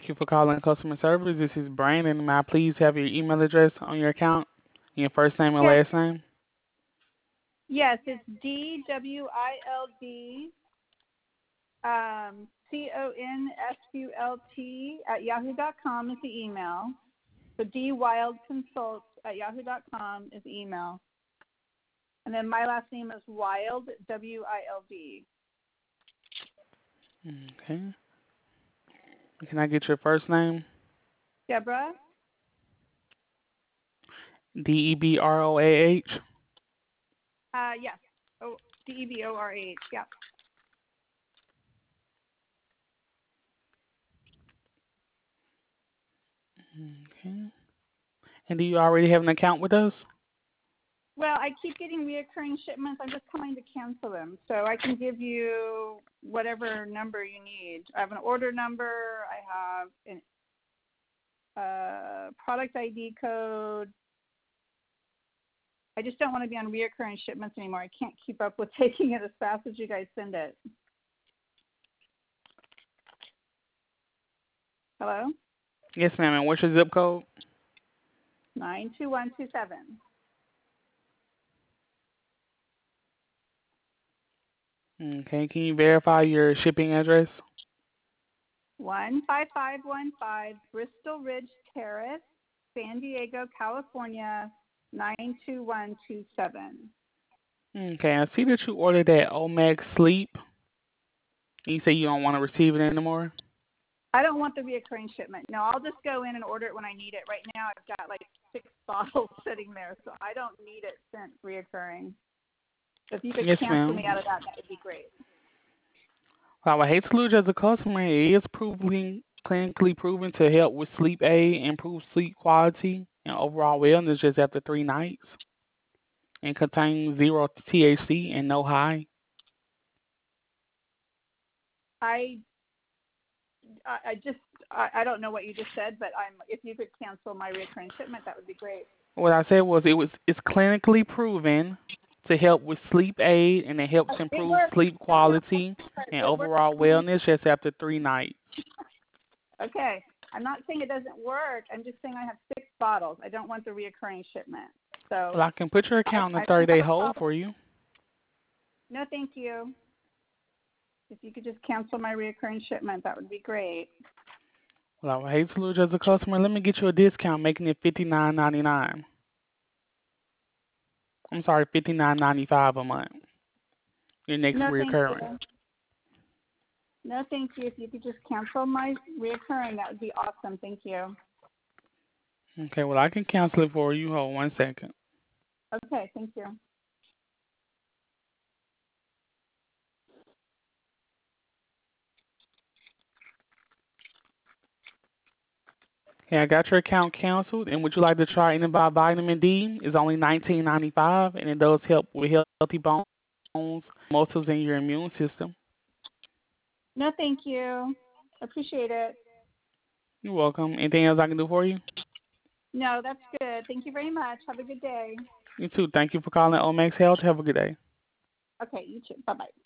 Thank you for calling customer service. This is Brandon. May I please have your email address on your account, your first name and Yes, last name? yes, it's DWILD CONSULT at yahoo.com is the email. So dwildconsult at yahoo.com is the email. And then my last name is Wild, W-I-L-D. Okay. Can I get your first name? Deborah? Debroah. Yes. Oh, Deborah, yeah. Okay. And do you already have an account with us? Well, I keep getting reoccurring shipments. I'm just calling to cancel them. So I can give you whatever number you need. I have an order number. I have a product ID code. I just don't want to be on reoccurring shipments anymore. I can't keep up with taking it as fast as you guys send it. Hello? Yes, ma'am. And what's your zip code? 92127. Okay. Can you verify your shipping address? 15515 Bristol Ridge Terrace, San Diego, California, 92127. Okay. I see that you ordered that Omax Sleep. You say you don't want to receive it anymore? I don't want the reoccurring shipment. No, I'll just go in and order it when I need it. Right now I've got like 6 bottles sitting there, so I don't need it sent reoccurring. So if you could Yes, cancel ma'am. me out of that, that would be great. Well, I hate to lose you as a customer. It is clinically proven to help with sleep aid, improve sleep quality, and overall wellness just after 3 nights. And contains zero THC and no high. I I don't know what you just said, but if you could cancel my reoccurring shipment, that would be great. What I said was it's clinically proven to help with sleep aid and it helps It improve works. sleep quality and It works. overall wellness just after 3 nights. Okay. I'm not saying it doesn't work. I'm just saying I have 6 bottles. I don't want the reoccurring shipment. So Well, I can put your account on a I don't have 30-day a hold problem. for you. No, thank you. If you could just cancel my reoccurring shipment, that would be great. Well, I hate to lose you as a customer. Let me get you a discount, making it $59.99. I'm sorry, $59.95 a month. Your next No, thank recurring. you. No, thank you. If you could just cancel my reoccurring, that would be awesome. Thank you. Okay, well I can cancel it for you. Hold 1 second. Okay, thank you. Okay, I got your account canceled. And would you like to try Innovative Vitamin D? It's only $19.95, and it does help with healthy bones, muscles, and your immune system. No, thank you. Appreciate it. You're welcome. Anything else I can do for you? No, that's good. Thank you very much. Have a good day. You too. Thank you for calling Omax Health. Have a good day. Okay, you too. Bye-bye.